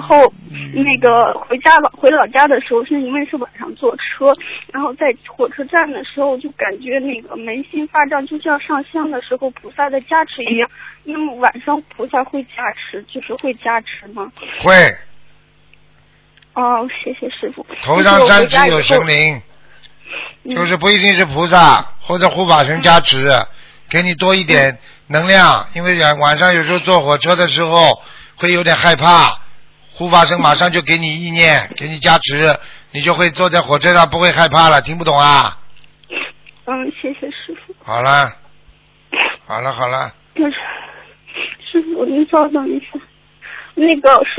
后那个回老家的时候，是因为是晚上坐车，然后在火车站的时候就感觉那个眉心发胀，就像上香的时候菩萨的加持一样。那么晚上菩萨会加持，就是会加持吗？ 会。 哦，谢谢师傅。 头上三尺有神灵，就是不一定是菩萨或者护法神加持，给你多一点能量，因为晚上有时候坐火车的时候会有点害怕，护法神马上就给你意念，给你加持，你就会坐在火车上不会害怕了。听不懂啊？ 谢谢师傅。 好了。好了。 就是师傅，您稍等一下，那个